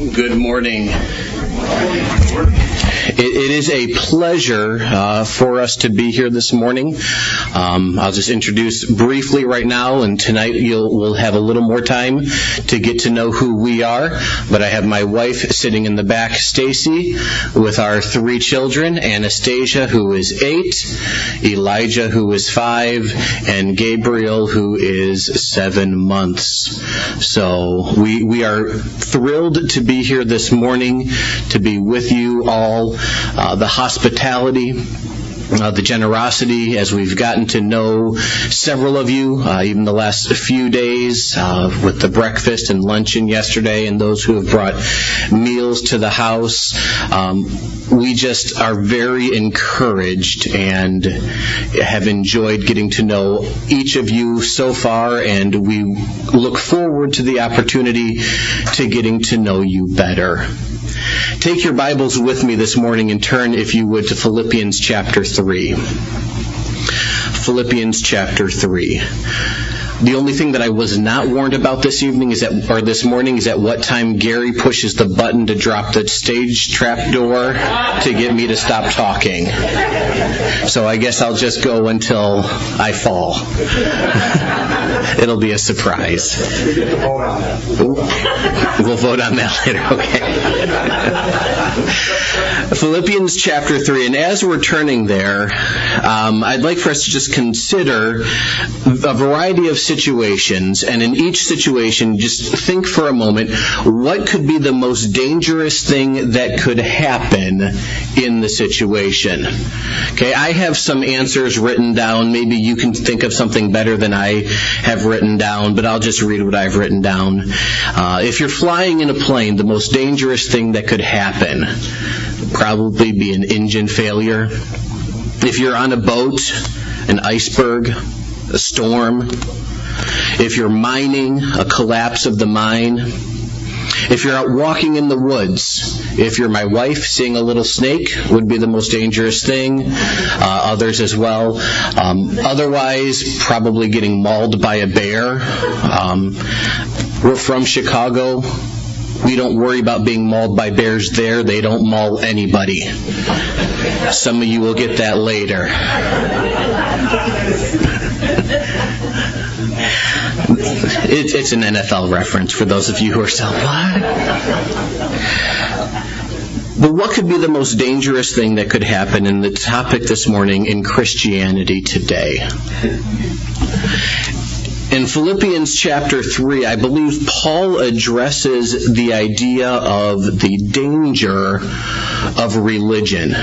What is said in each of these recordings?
Good morning. It is a pleasure for us to be here this morning. I'll just introduce briefly right now, and tonight we'll have a little more time to get to know who we are. But I have my wife sitting in the back, Stacy, with our 3 children, Anastasia, who is 8, Elijah, who is 5, and Gabriel, who is 7 months. So we are thrilled to be here this morning, to be with you all. The hospitality, the generosity, as we've gotten to know several of you, even the last few days, with the breakfast and luncheon yesterday, and those who have brought meals to the house. We just are very encouraged and have enjoyed getting to know each of you so far, and we look forward to the opportunity to getting to know you better. Take your Bibles with me this morning and turn, if you would, to Philippians chapter 3. Philippians chapter 3. The only thing that I was not warned about this morning is at what time Gary pushes the button to drop the stage trap door to get me to stop talking. So I guess I'll just go until I fall. It'll be a surprise. We'll vote on that later, okay? Philippians chapter 3, and as we're turning there, I'd like for us to just consider a variety of situations, and in each situation, just think for a moment, what could be the most dangerous thing that could happen in the situation? Okay, I have some answers written down. Maybe you can think of something better than I have written down, but I'll just read what I've written down. If you're flying in a plane, the most dangerous thing that could happen would probably be an engine failure. If you're on a boat, an iceberg, a storm. If you're mining, a collapse of the mine. If you're out walking in the woods, if you're my wife, seeing a little snake would be the most dangerous thing. Others as well. Otherwise, probably getting mauled by a bear. We're from Chicago. We don't worry about being mauled by bears there. They don't maul anybody. Some of you will get that later. It's an NFL reference for those of you who are still, what? But what could be the most dangerous thing that could happen in the topic this morning in Christianity today? In Philippians chapter 3, I believe Paul addresses the idea of the danger of religion.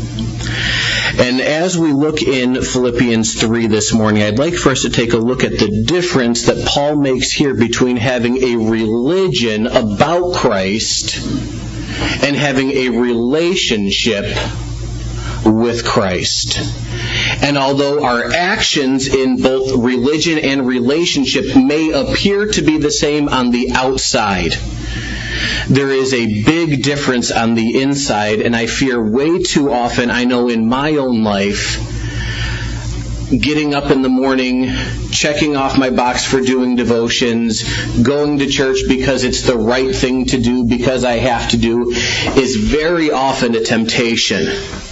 And as we look in Philippians 3 this morning, I'd like for us to take a look at the difference that Paul makes here between having a religion about Christ and having a relationship with Christ. And although our actions in both religion and relationship may appear to be the same on the outside, there is a big difference on the inside, and I fear way too often, I know in my own life, getting up in the morning, checking off my box for doing devotions, going to church because it's the right thing to do, because I have to do, is very often a temptation.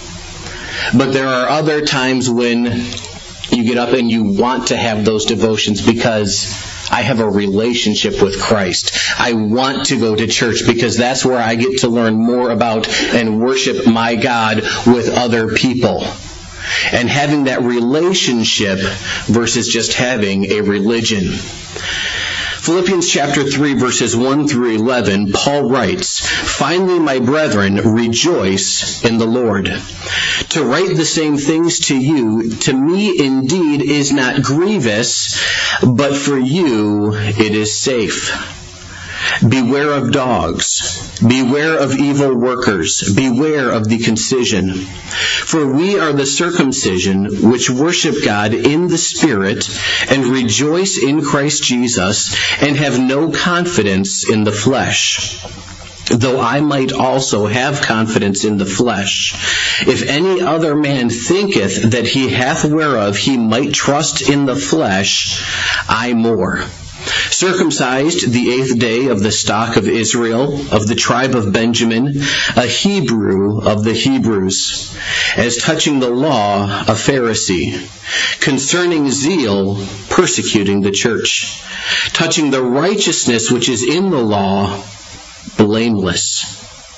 But there are other times when you get up and you want to have those devotions because I have a relationship with Christ. I want to go to church because that's where I get to learn more about and worship my God with other people. And having that relationship versus just having a religion. Philippians chapter 3, verses 1 through 11, Paul writes, "Finally, my brethren, rejoice in the Lord. To write the same things to you, to me indeed is not grievous, but for you it is safe. Beware of dogs. Beware of evil workers. Beware of the concision. For we are the circumcision which worship God in the Spirit and rejoice in Christ Jesus and have no confidence in the flesh. Though I might also have confidence in the flesh. If any other man thinketh that he hath whereof he might trust in the flesh, I more. circumcised the 8th day of the stock of Israel, of the tribe of Benjamin, a Hebrew of the Hebrews, as touching the law, a Pharisee, concerning zeal, persecuting the church, touching the righteousness which is in the law, blameless.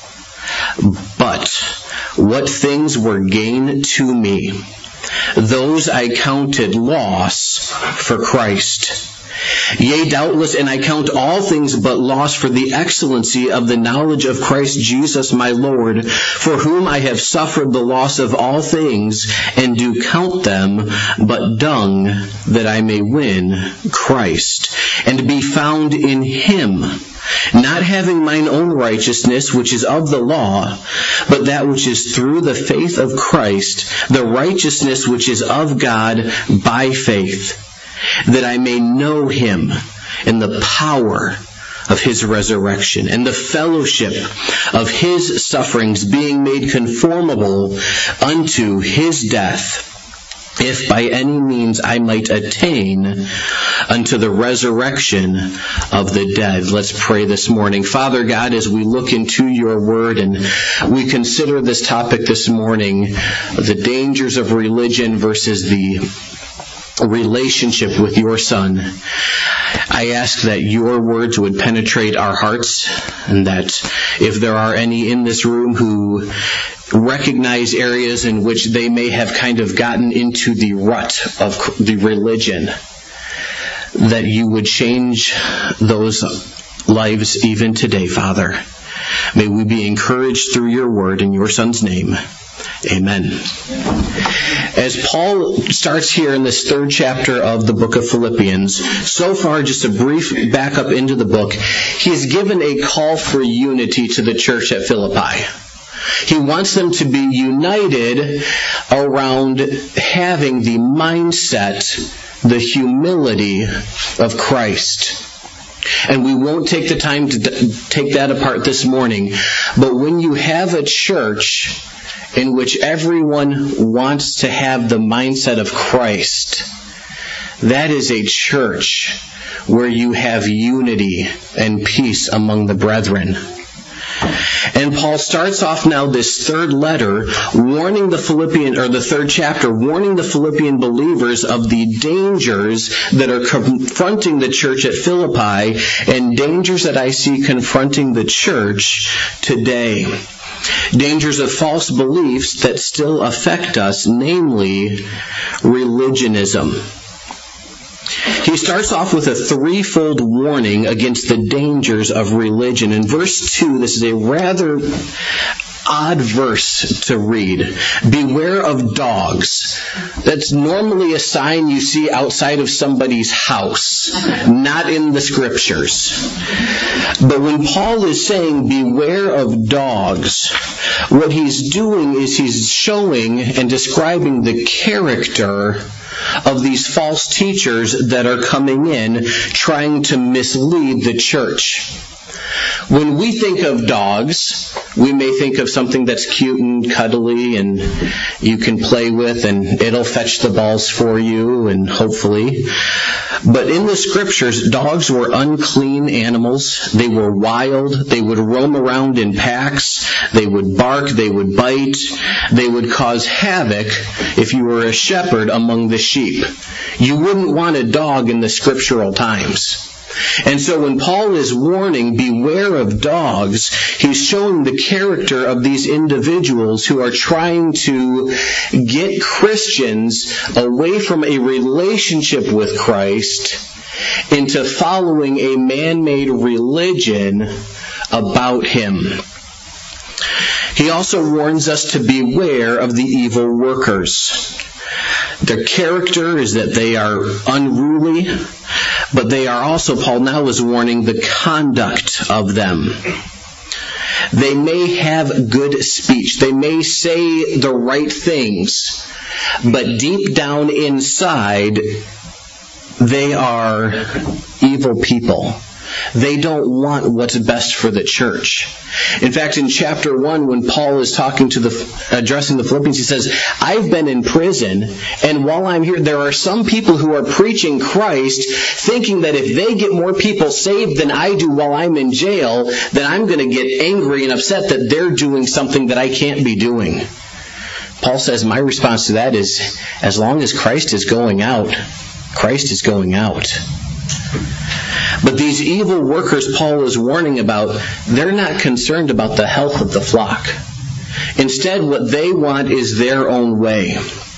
But what things were gain to me, those I counted loss for Christ. Yea, doubtless, and I count all things but loss for the excellency of the knowledge of Christ Jesus my Lord, for whom I have suffered the loss of all things, and do count them but dung, that I may win Christ, and be found in him, not having mine own righteousness, which is of the law, but that which is through the faith of Christ, the righteousness which is of God by faith, that I may know him in the power of his resurrection, and the fellowship of his sufferings, being made conformable unto his death, if by any means I might attain unto the resurrection of the dead. Let's pray this morning. Father God, as we look into your word and we consider this topic this morning, the dangers of religion versus the relationship with your Son, I ask that your words would penetrate our hearts, and that if there are any in this room who recognize areas in which they may have kind of gotten into the rut of the religion, that you would change those lives even today, Father. May we be encouraged through your word in your Son's name. Amen. As Paul starts here in this 3rd chapter of the book of Philippians, so far just a brief backup into the book, he's given a call for unity to the church at Philippi. He wants them to be united around having the mindset, the humility of Christ. And we won't take the time to take that apart this morning. But when you have a church in which everyone wants to have the mindset of Christ, that is a church where you have unity and peace among the brethren. And Paul starts off now this 3rd letter warning the Philippian, or the 3rd chapter, warning the Philippian believers of the dangers that are confronting the church at Philippi, and dangers that I see confronting the church today. Dangers of false beliefs that still affect us, namely religionism. He starts off with a threefold warning against the dangers of religion. In verse 2, this is a rather odd verse to read. Beware of dogs. That's normally a sign you see outside of somebody's house, not in the scriptures. But when Paul is saying beware of dogs, what he's doing is he's showing and describing the character of these false teachers that are coming in trying to mislead the church. When we think of dogs, we may think of something that's cute and cuddly and you can play with and it'll fetch the balls for you, and hopefully. But in the scriptures, dogs were unclean animals. They were wild. They would roam around in packs. They would bark. They would bite. They would cause havoc if you were a shepherd among the sheep. You wouldn't want a dog in the scriptural times. And so when Paul is warning, beware of dogs, he's showing the character of these individuals who are trying to get Christians away from a relationship with Christ into following a man-made religion about him. He also warns us to beware of the evil workers. Their character is that they are unruly, but they are also, Paul now is warning, the conduct of them. They may have good speech. They may say the right things, but deep down inside, they are evil people They don't want what's best for the church. In fact, in chapter 1, when Paul is addressing the Philippians, he says, I've been in prison, and while I'm here, there are some people who are preaching Christ, thinking that if they get more people saved than I do while I'm in jail, then I'm going to get angry and upset that they're doing something that I can't be doing. Paul says, my response to that is, as long as Christ is going out, Christ is going out. But these evil workers Paul is warning about, they're not concerned about the health of the flock. Instead, what they want is their own way.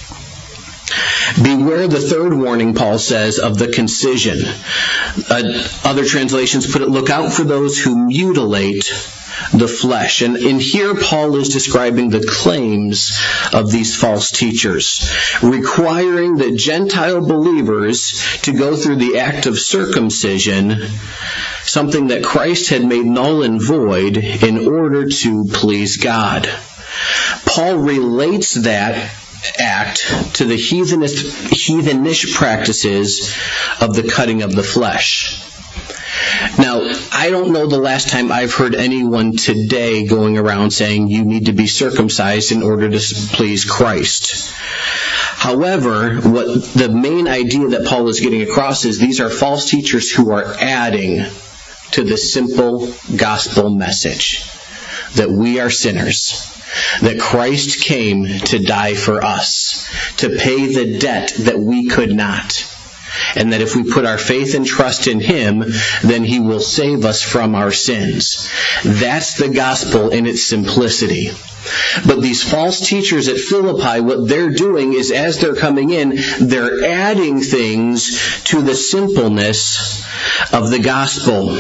Beware the third warning, Paul says, of the concision. Other translations put it, look out for those who mutilate the flesh. And here Paul is describing the claims of these false teachers, requiring the Gentile believers to go through the act of circumcision, something that Christ had made null and void in order to please God. Paul relates that act to the heathenish practices of the cutting of the flesh. Now, I don't know the last time I've heard anyone today going around saying you need to be circumcised in order to please Christ. However, what the main idea that Paul is getting across is these are false teachers who are adding to the simple gospel message that we are sinners, that Christ came to die for us, to pay the debt that we could not, and that if we put our faith and trust in Him, then He will save us from our sins. That's the gospel in its simplicity. But these false teachers at Philippi, what they're doing is, as they're coming in, they're adding things to the simpleness of the gospel.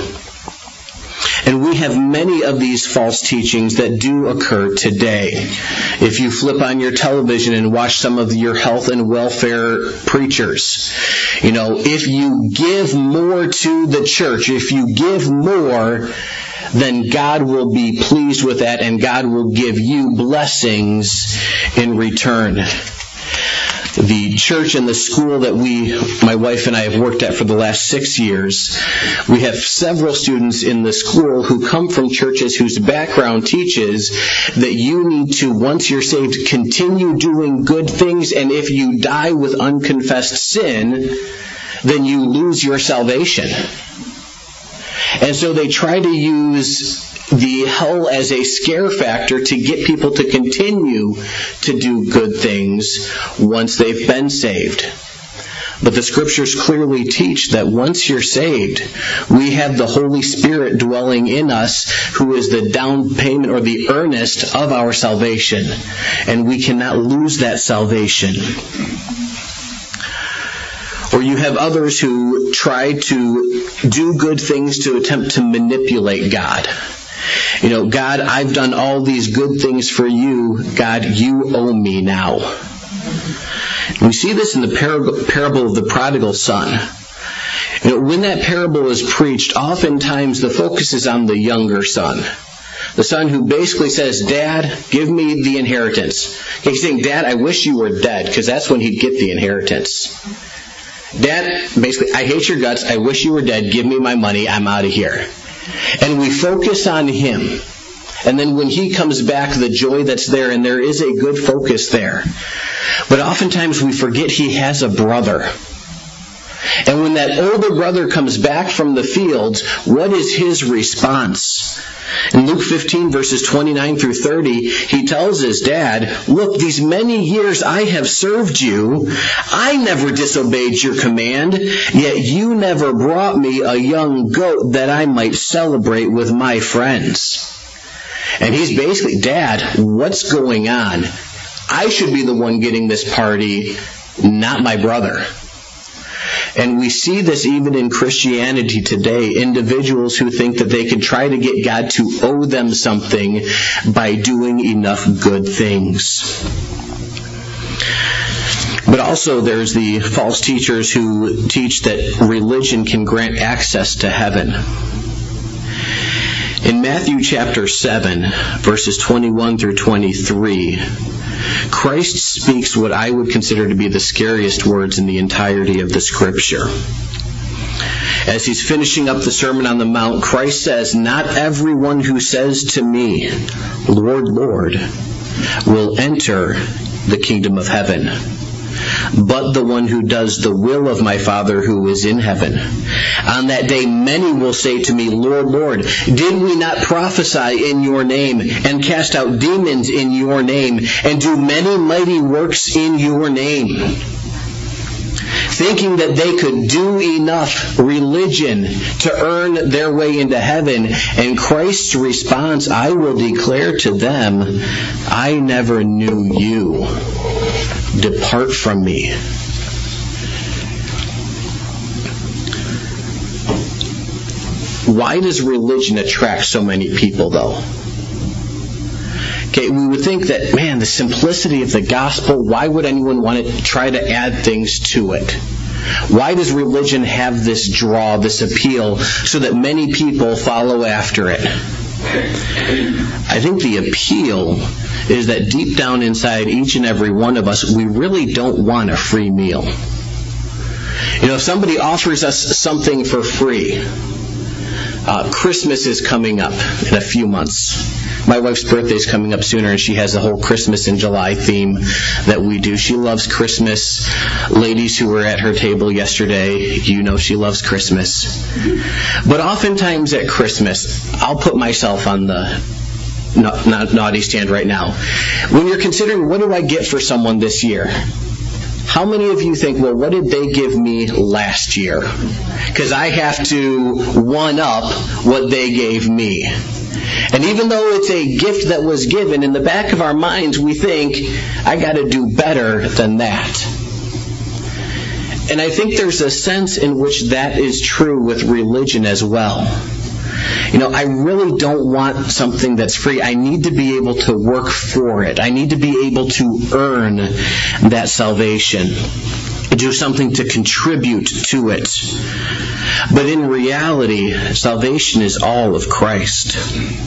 And we have many of these false teachings that do occur today. If you flip on your television and watch some of your health and welfare preachers, if you give more to the church, if you give more, then God will be pleased with that and God will give you blessings in return. The church and the school that my wife and I have worked at for the last 6 years, we have several students in the school who come from churches whose background teaches that you need to, once you're saved, continue doing good things, and if you die with unconfessed sin, then you lose your salvation. And so they try to use the hell as a scare factor to get people to continue to do good things once they've been saved. But the Scriptures clearly teach that once you're saved, we have the Holy Spirit dwelling in us, who is the down payment or the earnest of our salvation. And we cannot lose that salvation. Or you have others who try to do good things to attempt to manipulate God. God, I've done all these good things for you. God, you owe me now. We see this in the parable of the prodigal son. When that parable is preached, oftentimes the focus is on the younger son. The son who basically says, Dad, give me the inheritance. He's saying, Dad, I wish you were dead, because that's when he'd get the inheritance. Dad, basically, I hate your guts. I wish you were dead. Give me my money. I'm out of here. And we focus on him. And then when he comes back, the joy that's there, and there is a good focus there. But oftentimes we forget he has a brother. And when that older brother comes back from the fields, what is his response? In Luke 15, verses 29 through 30, he tells his dad, look, these many years I have served you. I never disobeyed your command, yet you never brought me a young goat that I might celebrate with my friends. And he's basically, Dad, what's going on? I should be the one getting this party, not my brother. And we see this even in Christianity today. Individuals who think that they can try to get God to owe them something by doing enough good things. But also there's the false teachers who teach that religion can grant access to heaven. In Matthew chapter 7, verses 21 through 23, Christ speaks what I would consider to be the scariest words in the entirety of the Scripture. As he's finishing up the Sermon on the Mount, Christ says, "Not everyone who says to me, 'Lord, Lord,' will enter the kingdom of heaven, but the one who does the will of my Father who is in heaven. On that day many will say to me, 'Lord, Lord, did we not prophesy in your name, and cast out demons in your name, and do many mighty works in your name?' Thinking that they could do enough religion to earn their way into heaven. And Christ's response, 'I will declare to them, I never knew you. Depart from me.'" Why does religion attract so many people, though? Okay, we would think that, man, the simplicity of the gospel, why would anyone want to try to add things to it? Why does religion have this draw, this appeal, so that many people follow after it? I think the appeal is that deep down inside each and every one of us, we really don't want a free meal. You know, if somebody offers us something for free, Christmas is coming up in a few months. My wife's birthday is coming up sooner, and she has a whole Christmas in July theme that we do. She loves Christmas. Ladies who were at her table yesterday, you know she loves Christmas. But oftentimes at Christmas, I'll put myself on the naughty stand right now. When you're considering, what do I get for someone this year? How many of you think, well, what did they give me last year? Because I have to one-up what they gave me. And even though it's a gift that was given, in the back of our minds we think, I got to do better than that. And I think there's a sense in which that is true with religion as well. You know, I really don't want something that's free. I need to be able to work for it. I need to be able to earn that salvation. Do something to contribute to it. But in reality, salvation is all of Christ.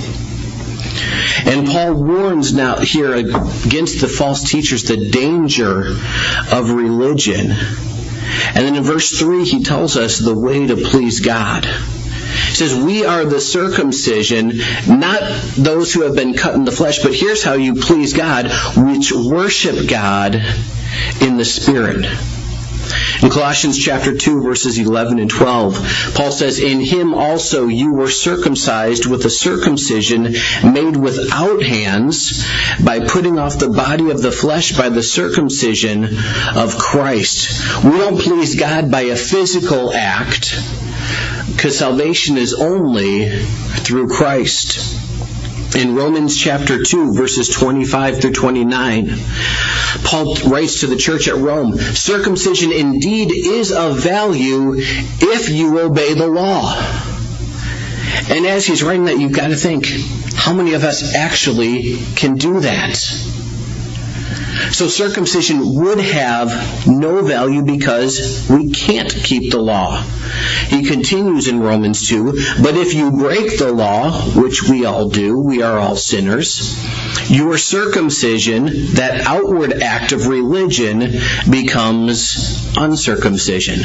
And Paul warns now here against the false teachers, the danger of religion. And then in verse 3, he tells us the way to please God. He says, "We are the circumcision, not those who have been cut in the flesh, but here's how you please God, which worship God in the Spirit." In Colossians chapter 2, verses 11 and 12, Paul says, "In him also you were circumcised with a circumcision made without hands, by putting off the body of the flesh by the circumcision of Christ." We don't please God by a physical act, because salvation is only through Christ. In Romans chapter 2, verses 25 through 29, Paul writes to the church at Rome, "Circumcision indeed is of value if you obey the law." And as he's writing that, you've got to think, how many of us actually can do that? So circumcision would have no value because we can't keep the law. He continues in Romans 2, "But if you break the law, which we all do, we are all sinners, your circumcision, that outward act of religion, becomes uncircumcision.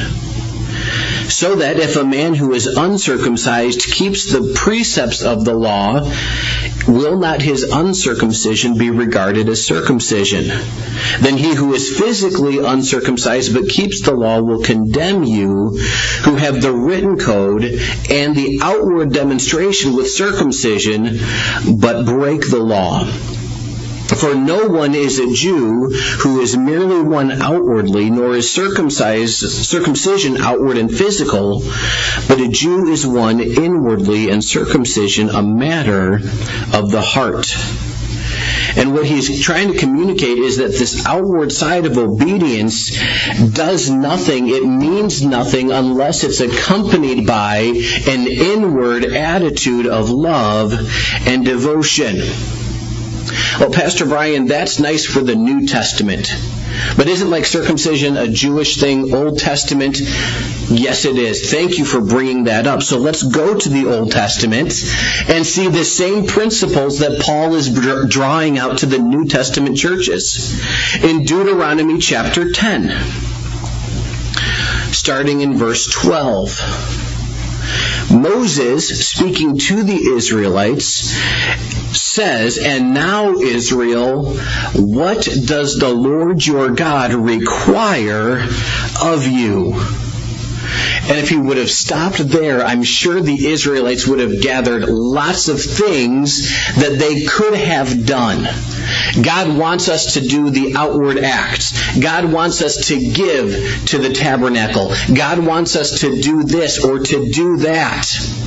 So that if a man who is uncircumcised keeps the precepts of the law, will not his uncircumcision be regarded as circumcision? Then he who is physically uncircumcised but keeps the law will condemn you, who have the written code and the outward demonstration with circumcision, but break the law. For no one is a Jew who is merely one outwardly, nor is circumcision outward and physical, but a Jew is one inwardly, and circumcision a matter of the heart." And what he's trying to communicate is that this outward side of obedience does nothing, it means nothing, unless it's accompanied by an inward attitude of love and devotion. Well, Pastor Brian, that's nice for the New Testament. But isn't like circumcision a Jewish thing, Old Testament? Yes, it is. Thank you for bringing that up. So let's go to the Old Testament and see the same principles that Paul is drawing out to the New Testament churches. In Deuteronomy chapter 10. starting in verse 12. Moses, speaking to the Israelites, says, "And now, Israel, what does the Lord your God require of you?" And if he would have stopped there, I'm sure the Israelites would have gathered lots of things that they could have done. God wants us to do the outward acts. God wants us to give to the tabernacle. God wants us to do this or to do that.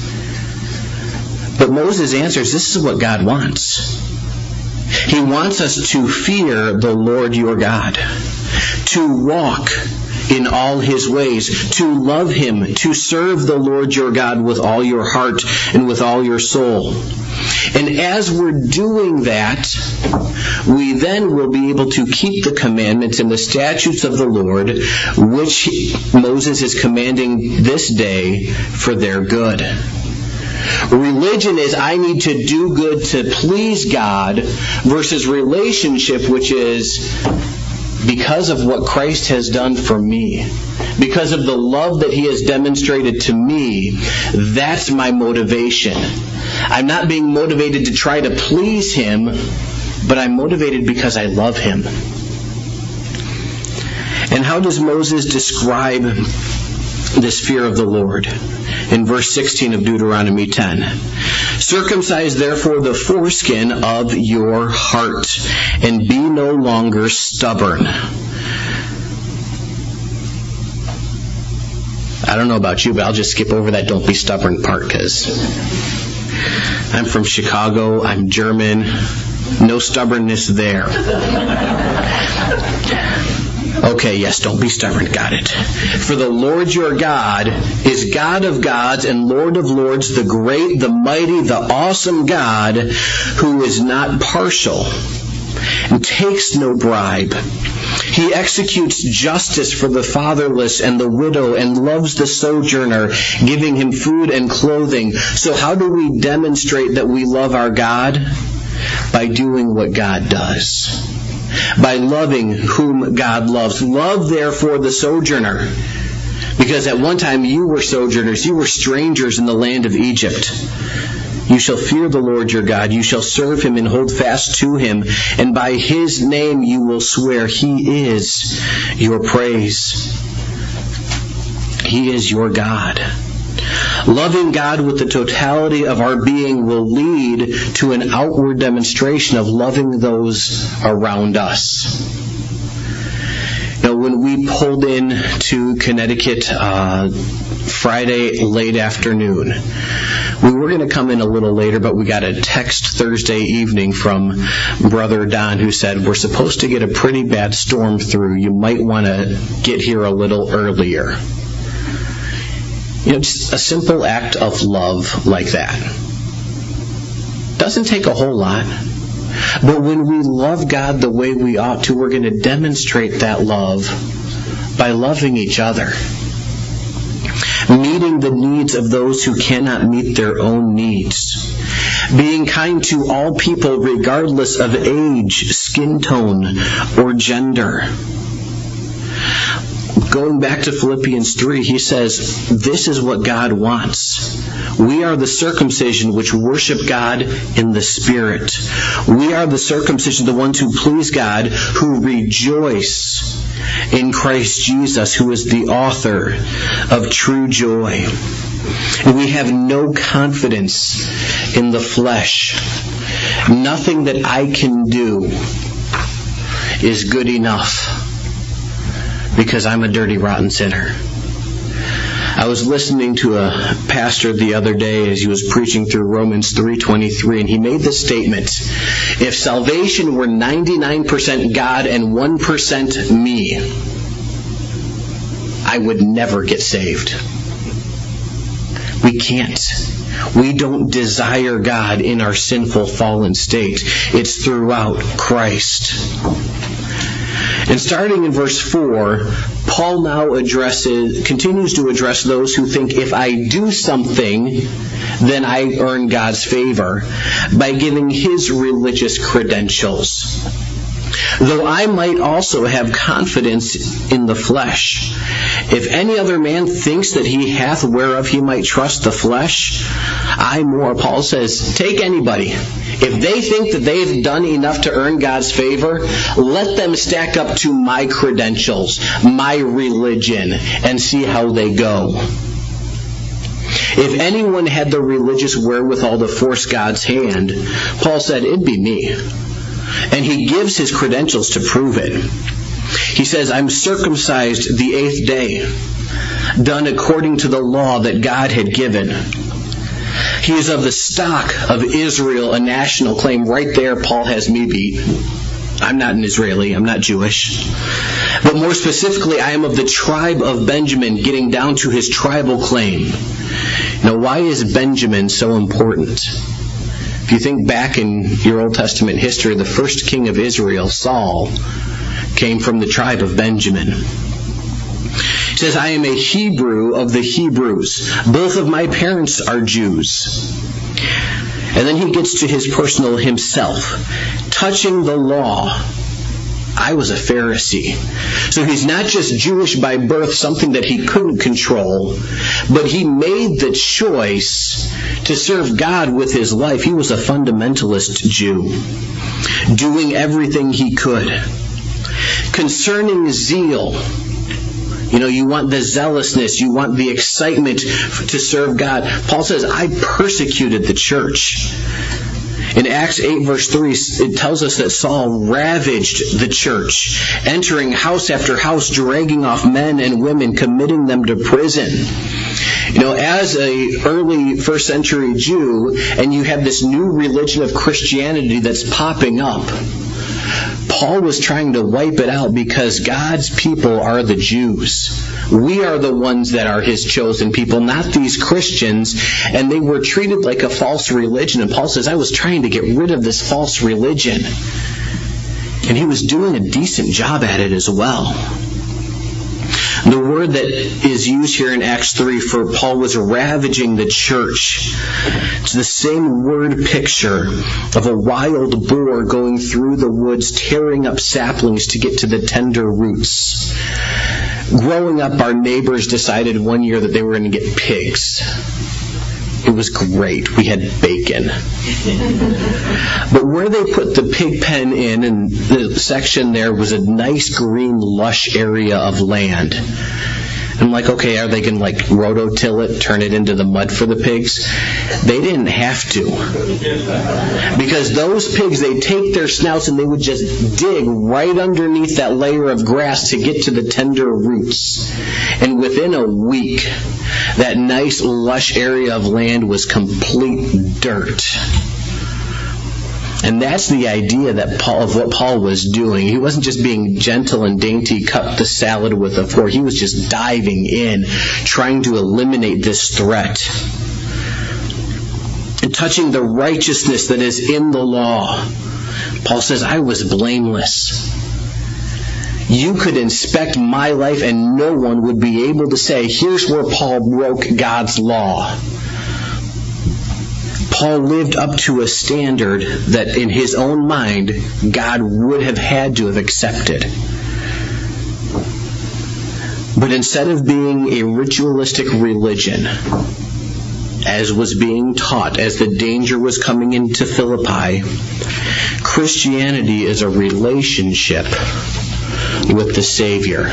But Moses answers, this is what God wants. He wants us to fear the Lord your God, to walk in all his ways, to love him, to serve the Lord your God with all your heart and with all your soul. And as we're doing that, we then will be able to keep the commandments and the statutes of the Lord, which Moses is commanding this day for their good. Religion is I need to do good to please God, versus relationship, which is because of what Christ has done for me, because of the love that he has demonstrated to me. That's my motivation. I'm not being motivated to try to please him, but I'm motivated because I love him. And how does Moses describe this fear of the Lord? In verse 16 of Deuteronomy 10. "Circumcise therefore the foreskin of your heart, and be no longer stubborn." I don't know about you, but I'll just skip over that "don't be stubborn" part, because I'm from Chicago, I'm German, no stubbornness there. Okay, yes, don't be stubborn. Got it. "For the Lord your God is God of gods and Lord of lords, the great, the mighty, the awesome God, who is not partial and takes no bribe. He executes justice for the fatherless and the widow and loves the sojourner, giving him food and clothing." So how do we demonstrate that we love our God? By doing what God does. By loving whom God loves. Love, therefore, the sojourner. Because at one time you were sojourners, you were strangers in the land of Egypt. "You shall fear the Lord your God, you shall serve him and hold fast to him, and by his name you will swear. He is your praise. He is your God." Loving God with the totality of our being will lead to an outward demonstration of loving those around us. Now, when we pulled in to Connecticut Friday late afternoon, we were going to come in a little later, but we got a text Thursday evening from Brother Don who said, "We're supposed to get a pretty bad storm through. You might want to get here a little earlier." Just a simple act of love like that. Doesn't take a whole lot. But when we love God the way we ought to, we're going to demonstrate that love by loving each other. Meeting the needs of those who cannot meet their own needs. Being kind to all people regardless of age, skin tone, or gender. Going back to Philippians 3, he says, this is what God wants. We are the circumcision which worship God in the Spirit. We are the circumcision, the ones who please God, who rejoice in Christ Jesus, who is the author of true joy. And we have no confidence in the flesh. Nothing that I can do is good enough, because I'm a dirty, rotten sinner. I was listening to a pastor the other day as he was preaching through Romans 3:23, and he made this statement: if salvation were 99% God and 1% me, I would never get saved. We can't. We don't desire God in our sinful, fallen state. It's throughout Christ. And starting in verse 4, Paul now continues to address those who think if I do something, then I earn God's favor by giving his religious credentials. though I might also have confidence in the flesh. If any other man thinks that he hath whereof he might trust the flesh, I more. Paul says, take anybody. If they think that they've done enough to earn God's favor, let them stack up to my credentials, my religion, and see how they go. If anyone had the religious wherewithal to force God's hand, Paul said, it'd be me. And he gives his credentials to prove it. He says, I'm circumcised the 8th day, done according to the law that God had given. He is of the stock of Israel, a national claim. Right there, Paul has me beat. I'm not an Israeli. I'm not Jewish. But more specifically, I am of the tribe of Benjamin, getting down to his tribal claim. Now, why is Benjamin so important? If you think back in your Old Testament history, the first king of Israel, Saul, came from the tribe of Benjamin. He says, I am a Hebrew of the Hebrews. Both of my parents are Jews. And then he gets to his personal himself. Touching the law, I was a Pharisee. So he's not just Jewish by birth, something that he couldn't control, but he made the choice to serve God with his life. He was a fundamentalist Jew, doing everything he could. Concerning zeal, you want the zealousness, you want the excitement to serve God. Paul says, I persecuted the church. In Acts 8 verse 3, it tells us that Saul ravaged the church, entering house after house, dragging off men and women, committing them to prison. As a early first century Jew, and you have this new religion of Christianity that's popping up, Paul was trying to wipe it out because God's people are the Jews. We are the ones that are his chosen people, not these Christians. And they were treated like a false religion. And Paul says, I was trying to get rid of this false religion. And he was doing a decent job at it as well. The word that is used here in Acts 3 for Paul was ravaging the church. It's the same word picture of a wild boar going through the woods, tearing up saplings to get to the tender roots. Growing up, our neighbors decided one year that they were going to get pigs. It was great. We had bacon. But where they put the pig pen in the section there was a nice green lush area of land. I'm like, okay, are they going to rototill it, turn it into the mud for the pigs? They didn't have to. Because those pigs, they take their snouts and they would just dig right underneath that layer of grass to get to the tender roots. And within a week, that nice lush area of land was complete dirt. And that's the idea of what Paul was doing. He wasn't just being gentle and dainty, cut the salad with a fork. He was just diving in, trying to eliminate this threat. And touching the righteousness that is in the law, Paul says, I was blameless. You could inspect my life and no one would be able to say, here's where Paul broke God's law. Paul lived up to a standard that in his own mind, God would have had to have accepted. But instead of being a ritualistic religion, as was being taught, as the danger was coming into Philippi, Christianity is a relationship with the Savior.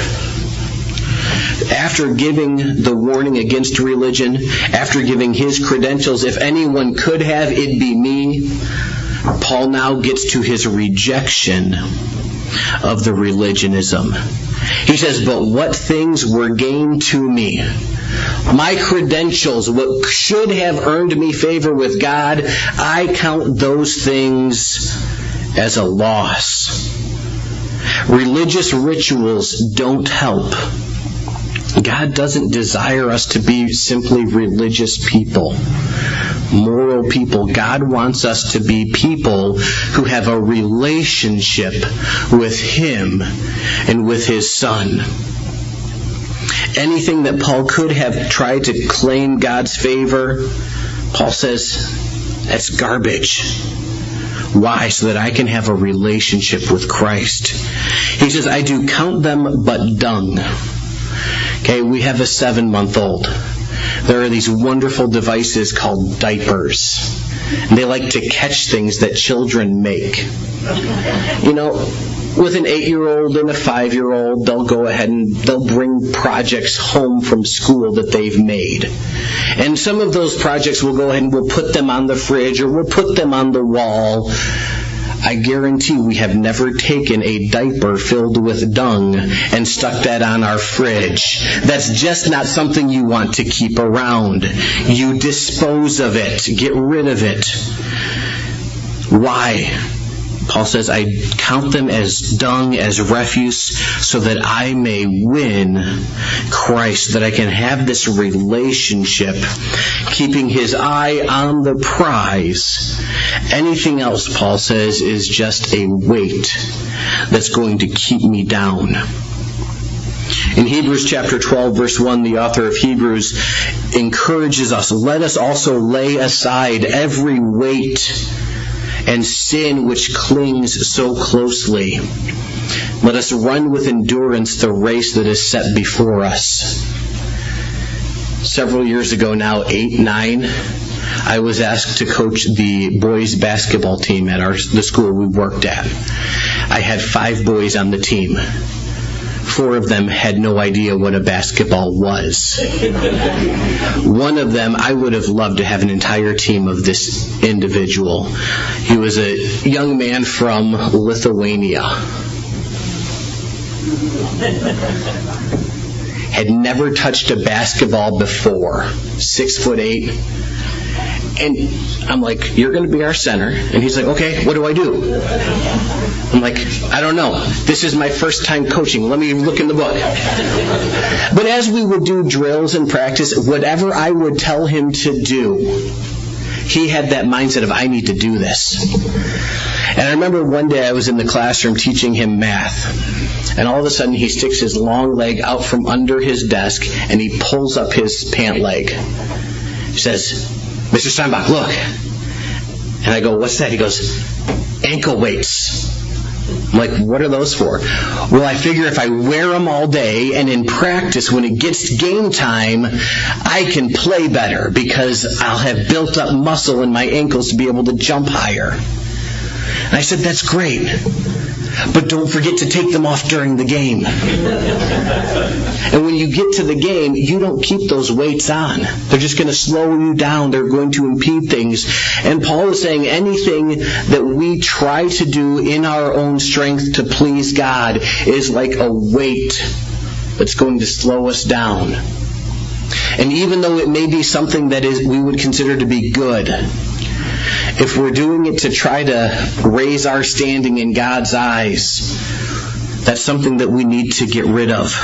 After giving the warning against religion, after giving his credentials, if anyone could have, it'd be me, Paul now gets to his rejection of the religionism. He says, but what things were gained to me? My credentials, what should have earned me favor with God, I count those things as a loss. Religious rituals don't help. God doesn't desire us to be simply religious people, moral people. God wants us to be people who have a relationship with Him and with His Son. Anything that Paul could have tried to claim God's favor, Paul says, that's garbage. Why? So that I can have a relationship with Christ. He says, I do count them but dung. Okay, we have a 7-month-old. There are these wonderful devices called diapers. And they like to catch things that children make. You know, with an 8-year-old and a 5-year-old, they'll go ahead and they'll bring projects home from school that they've made. And some of those projects we'll go ahead and we'll put them on the fridge or we'll put them on the wall. I guarantee we have never taken a diaper filled with dung and stuck that on our fridge. That's just not something you want to keep around. You dispose of it. Get rid of it. Why? Paul says, I count them as dung, as refuse, so that I may win Christ, that I can have this relationship, keeping his eye on the prize. Anything else, Paul says, is just a weight that's going to keep me down. In Hebrews chapter 12, verse 1, the author of Hebrews encourages us, let us also lay aside every weight and sin which clings so closely. Let us run with endurance the race that is set before us. Several years ago now, 8, 9, I was asked to coach the boys basketball team at the school we worked at. I had 5 boys on the team. 4 of them had no idea what a basketball was. One of them, I would have loved to have an entire team of this individual. He was a young man from Lithuania. Had never touched a basketball before. 6'8". And I'm like, you're going to be our center. And he's like, okay, what do I do? I'm like, I don't know. This is my first time coaching. Let me look in the book. But as we would do drills and practice, whatever I would tell him to do, he had that mindset of, I need to do this. And I remember one day I was in the classroom teaching him math. And all of a sudden he sticks his long leg out from under his desk and he pulls up his pant leg. He says, Mr. Steinbach, look. And I go, what's that? He goes, ankle weights. I'm like, what are those for? Well, I figure if I wear them all day and in practice, when it gets game time, I can play better because I'll have built up muscle in my ankles to be able to jump higher. And I said, that's great. But don't forget to take them off during the game. And when you get to the game, you don't keep those weights on. They're just going to slow you down. They're going to impede things. And Paul is saying anything that we try to do in our own strength to please God is like a weight that's going to slow us down. And even though it may be something that we would consider to be good, if we're doing it to try to raise our standing in God's eyes, that's something that we need to get rid of.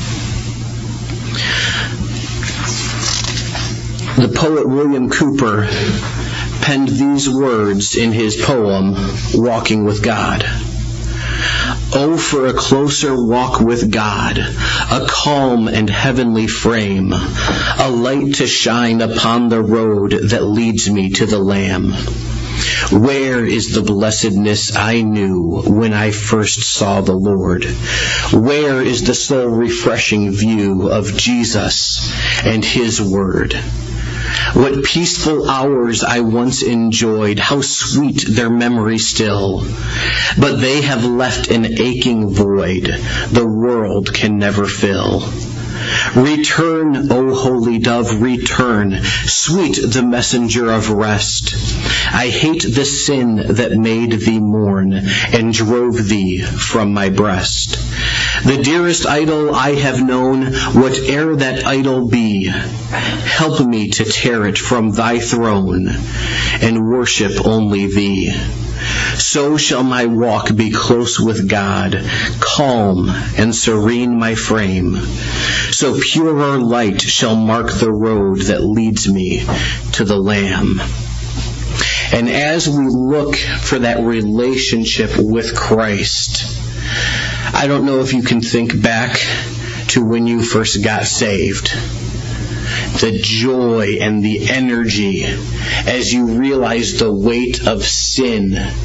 The poet William Cooper penned these words in his poem, Walking with God. Oh, for a closer walk with God, a calm and heavenly frame, a light to shine upon the road that leads me to the Lamb. Where is the blessedness I knew when I first saw the Lord? Where is the soul-refreshing view of Jesus and His Word? What peaceful hours I once enjoyed, how sweet their memory still. But they have left an aching void the world can never fill. Return, O holy dove, return, sweet the messenger of rest. I hate the sin that made thee mourn and drove thee from my breast. The dearest idol I have known, whate'er that idol be, help me to tear it from thy throne and worship only thee. So shall my walk be close with God, calm and serene my frame. So purer light shall mark the road that leads me to the Lamb. And as we look for that relationship with Christ, I don't know if you can think back to when you first got saved. The joy and the energy as you realize the weight of sin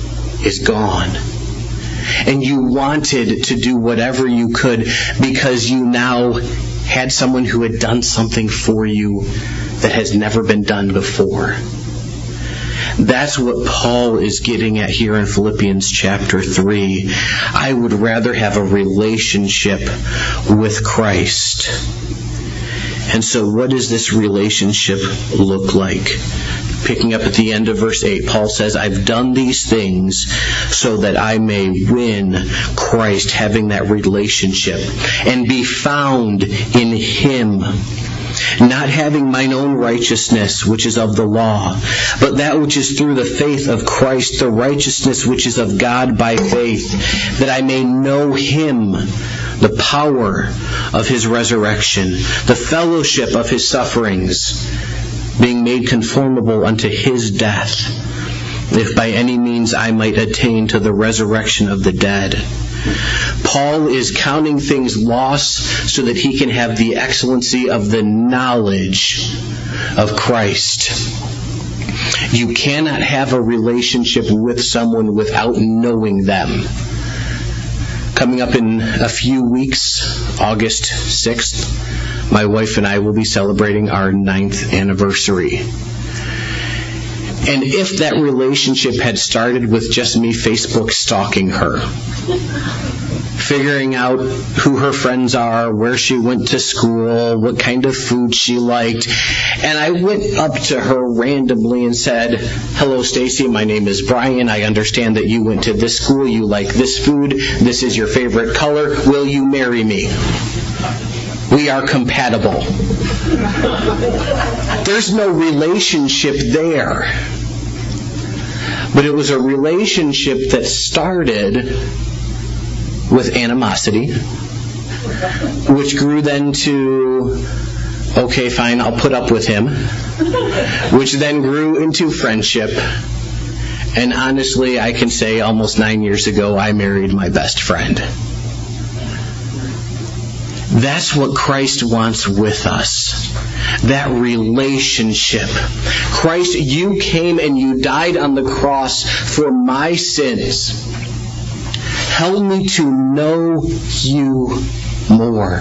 is gone. And you wanted to do whatever you could because you now had someone who had done something for you that has never been done before. That's what Paul is getting at here in Philippians chapter 3. I would rather have a relationship with Christ. And so what does this relationship look like? Picking up at the end of verse 8, Paul says, I've done these things so that I may win Christ, having that relationship, and be found in Him, not having mine own righteousness, which is of the law, but that which is through the faith of Christ, the righteousness which is of God by faith, that I may know Him, the power of His resurrection, the fellowship of His sufferings, being made conformable unto His death, if by any means I might attain to the resurrection of the dead. Paul is counting things lost so that he can have the excellency of the knowledge of Christ. You cannot have a relationship with someone without knowing them. Coming up in a few weeks, August 6th, my wife and I will be celebrating our 9th anniversary. And if that relationship had started with just me Facebook stalking her, figuring out who her friends are, where she went to school, what kind of food she liked, and I went up to her randomly and said, hello Stacy, my name is Brian, I understand that you went to this school, you like this food, this is your favorite color, will you marry me? We are compatible. There's no relationship there. But it was a relationship that started with animosity, which grew then to, okay, fine, I'll put up with him, which then grew into friendship. And honestly, I can say almost 9 years ago, I married my best friend. That's what Christ wants with us. That relationship. Christ, you came and you died on the cross for my sins. Help me to know you more.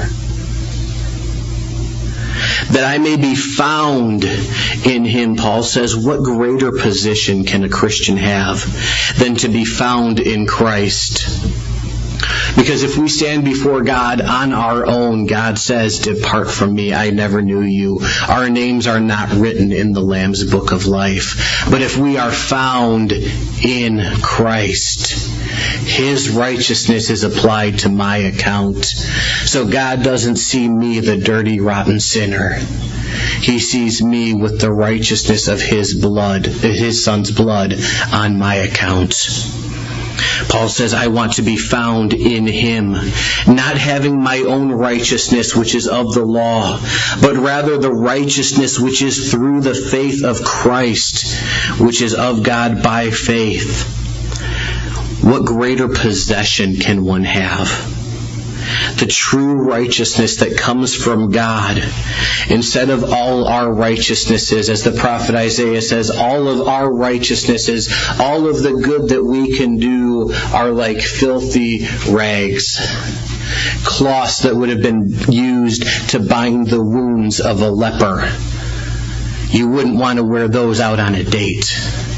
That I may be found in Him, Paul says. What greater position can a Christian have than to be found in Christ? Because if we stand before God on our own, God says, depart from me, I never knew you. Our names are not written in the Lamb's book of life. But if we are found in Christ, His righteousness is applied to my account. So God doesn't see me, the dirty, rotten sinner. He sees me with the righteousness of His blood, His Son's blood, on my account. Paul says, I want to be found in Him, not having my own righteousness, which is of the law, but rather the righteousness which is through the faith of Christ, which is of God by faith. What greater possession can one have? The true righteousness that comes from God, instead of all our righteousnesses, as the prophet Isaiah says, all of our righteousnesses, all of the good that we can do are like filthy rags, cloths that would have been used to bind the wounds of a leper. You wouldn't want to wear those out on a date.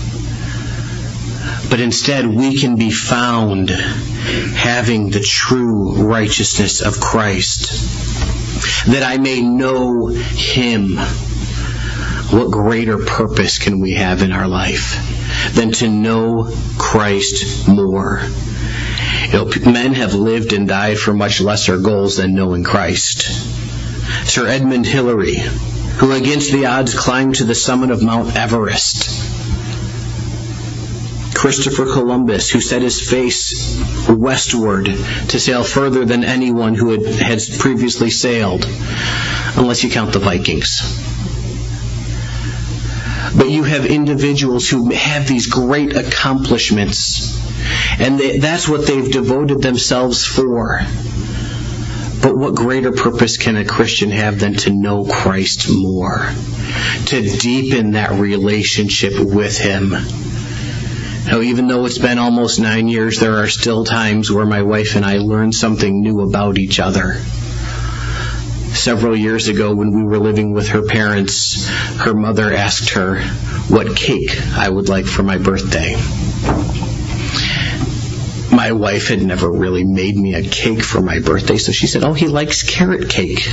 But instead, we can be found having the true righteousness of Christ, that I may know Him. What greater purpose can we have in our life than to know Christ more? Men have lived and died for much lesser goals than knowing Christ. Sir Edmund Hillary, who against the odds climbed to the summit of Mount Everest. Christopher Columbus, who set his face westward to sail further than anyone who had previously sailed, unless you count the Vikings. But you have individuals who have these great accomplishments, and that's what they've devoted themselves for. But what greater purpose can a Christian have than to know Christ more? To deepen that relationship with Him. Now, even though it's been almost 9 years, there are still times where my wife and I learn something new about each other. Several years ago, when we were living with her parents, her mother asked her what cake I would like for my birthday. My wife had never really made me a cake for my birthday, so she said, "Oh, he likes carrot cake."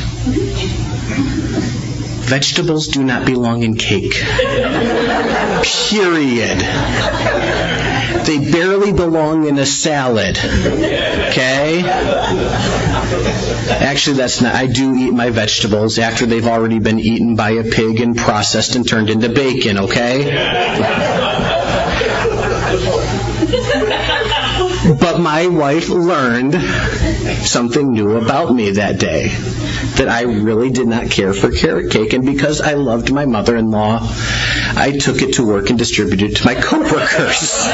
Vegetables do not belong in cake. Period. They barely belong in a salad. Okay? Actually, that's not. I do eat my vegetables after they've already been eaten by a pig and processed and turned into bacon, okay? But my wife learned something new about me that day, that I really did not care for carrot cake, and because I loved my mother-in-law, I took it to work and distributed it to my coworkers.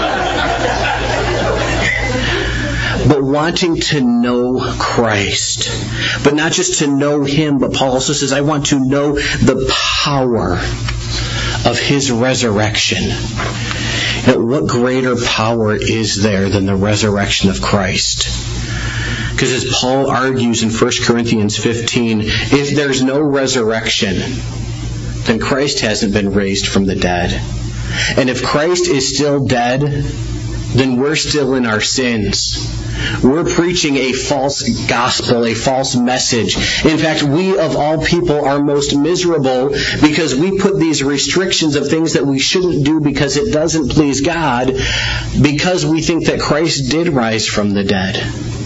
But wanting to know Christ, but not just to know Him, but Paul also says, I want to know the power of His resurrection. Now, what greater power is there than the resurrection of Christ? Because as Paul argues in 1 Corinthians 15, if there's no resurrection, then Christ hasn't been raised from the dead. And if Christ is still dead, then we're still in our sins. We're preaching a false gospel, a false message. In fact, we of all people are most miserable because we put these restrictions of things that we shouldn't do because it doesn't please God, because we think that Christ did rise from the dead.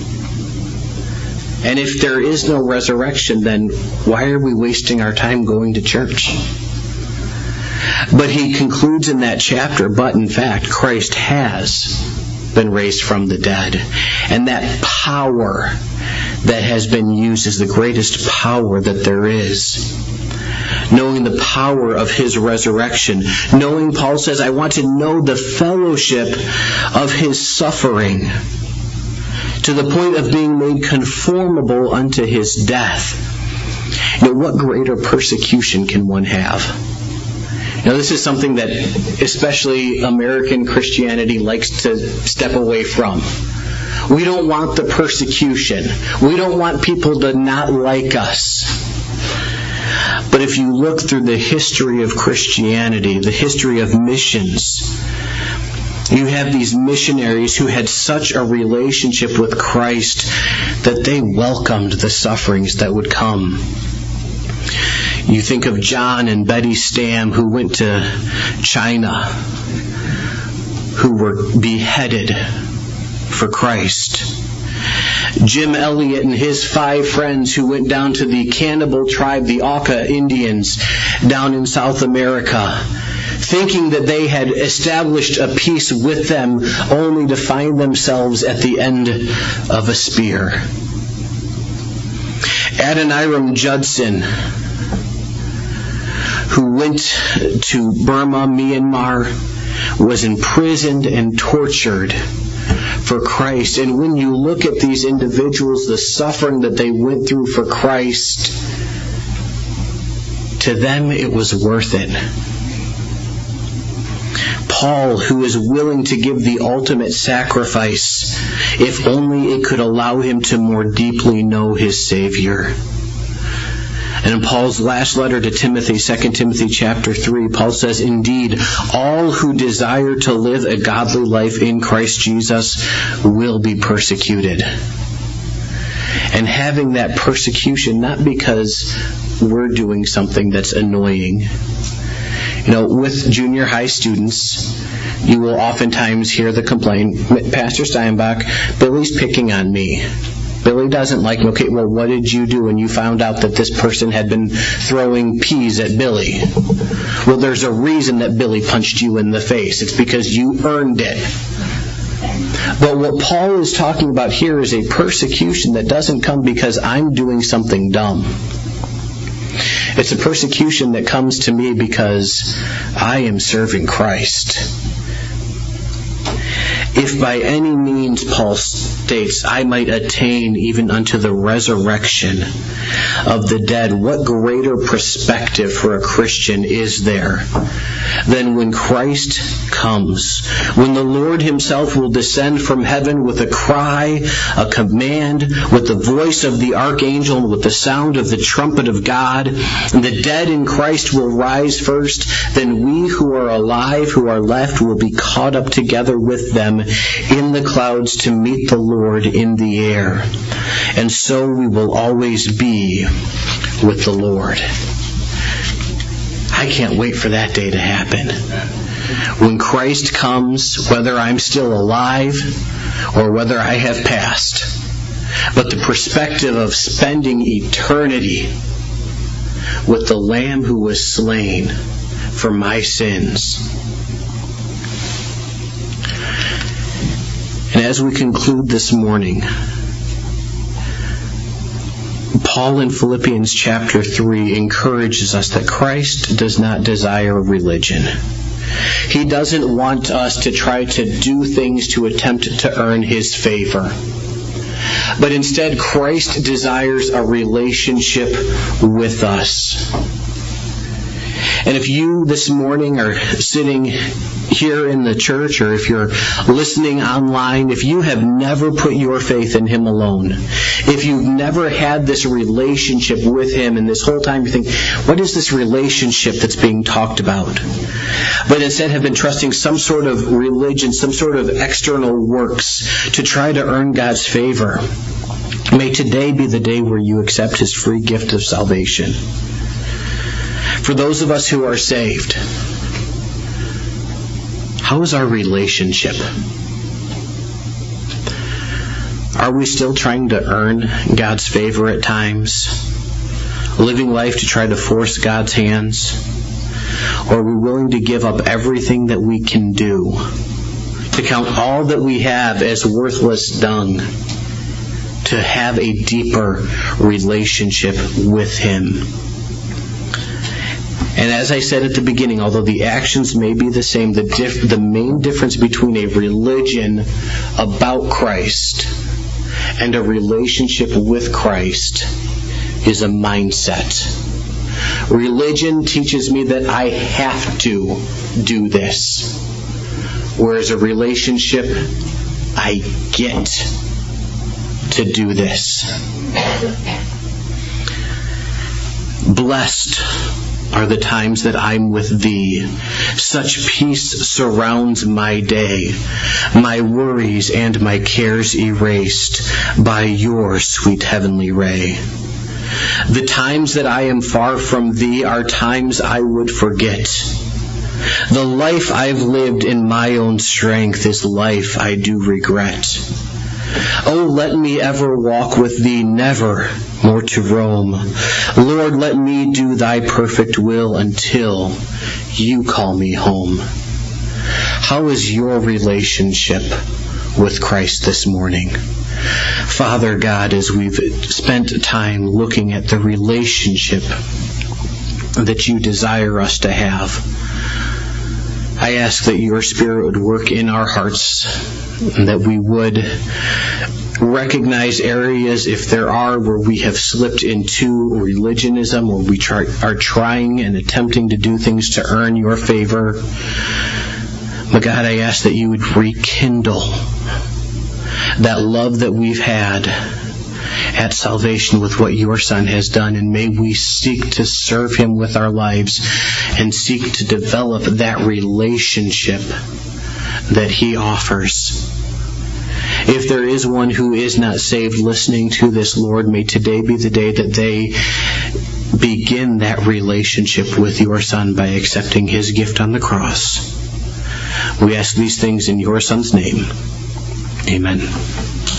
And if there is no resurrection, then why are we wasting our time going to church? But he concludes in that chapter, but in fact, Christ has been raised from the dead. And that power that has been used is the greatest power that there is. Knowing the power of His resurrection. Knowing, Paul says, I want to know the fellowship of His suffering, to the point of being made conformable unto His death. Now, what greater persecution can one have? Now, this is something that especially American Christianity likes to step away from. We don't want the persecution. We don't want people to not like us. But if you look through the history of Christianity, the history of missions, you have these missionaries who had such a relationship with Christ that they welcomed the sufferings that would come. You think of John and Betty Stam, who went to China, who were beheaded for Christ. Jim Elliot and his 5 friends who went down to the cannibal tribe, the Auca Indians, down in South America, thinking that they had established a peace with them, only to find themselves at the end of a spear. Adoniram Judson, who went to Burma, Myanmar, was imprisoned and tortured for Christ. And when you look at these individuals, the suffering that they went through for Christ, to them it was worth it. Paul, who is willing to give the ultimate sacrifice, if only it could allow him to more deeply know his Savior. And in Paul's last letter to Timothy, 2 Timothy chapter 3, Paul says, indeed, all who desire to live a godly life in Christ Jesus will be persecuted. And having that persecution, not because we're doing something that's annoying. You know, with junior high students, you will oftentimes hear the complaint, Pastor Steinbach, Billy's picking on me. Billy doesn't like me. Okay, well, what did you do when you found out that this person had been throwing peas at Billy? Well, there's a reason that Billy punched you in the face. It's because you earned it. But what Paul is talking about here is a persecution that doesn't come because I'm doing something dumb. It's a persecution that comes to me because I am serving Christ. If by any means, Paul states, I might attain even unto the resurrection of the dead, what greater perspective for a Christian is there than when Christ comes, when the Lord himself will descend from heaven with a cry, a command, with the voice of the archangel, and with the sound of the trumpet of God, and the dead in Christ will rise first, then we who are alive, who are left, will be caught up together with them in the clouds to meet the Lord in the air. And so we will always be with the Lord. I can't wait for that day to happen. When Christ comes, whether I'm still alive or whether I have passed, but the perspective of spending eternity with the Lamb who was slain for my sins. And as we conclude this morning, Paul in Philippians chapter 3 encourages us that Christ does not desire religion. He doesn't want us to try to do things to attempt to earn his favor. But instead, Christ desires a relationship with us. And if you this morning are sitting here in the church, or if you're listening online, if you have never put your faith in him alone, if you've never had this relationship with him, and this whole time you think, what is this relationship that's being talked about? But instead have been trusting some sort of religion, some sort of external works to try to earn God's favor, may today be the day where you accept his free gift of salvation. For those of us who are saved, how is our relationship? Are we still trying to earn God's favor at times? Living life to try to force God's hands? Or are we willing to give up everything that we can do, to count all that we have as worthless dung, to have a deeper relationship with him? And as I said at the beginning, although the actions may be the same, the main difference between a religion about Christ and a relationship with Christ is a mindset. Religion teaches me that I have to do this, whereas a relationship, I get to do this. Blessed are the times that I'm with thee. Such peace surrounds my day, my worries and my cares erased by your sweet heavenly ray. The times that I am far from thee are times I would forget. The life I've lived in my own strength is life I do regret. Oh, let me ever walk with thee, never more to roam. Lord, let me do thy perfect will until you call me home. How is your relationship with Christ this morning? Father God, as we've spent time looking at the relationship that you desire us to have, I ask that your Spirit would work in our hearts, and that we would recognize areas, if there are, where we have slipped into religionism, where we are trying and attempting to do things to earn your favor. But God, I ask that you would rekindle that love that we've had at salvation with what your Son has done, and may we seek to serve him with our lives and seek to develop that relationship that he offers. If there is one who is not saved listening to this, Lord, may today be the day that they begin that relationship with your Son by accepting his gift on the cross. We ask these things in your Son's name. Amen.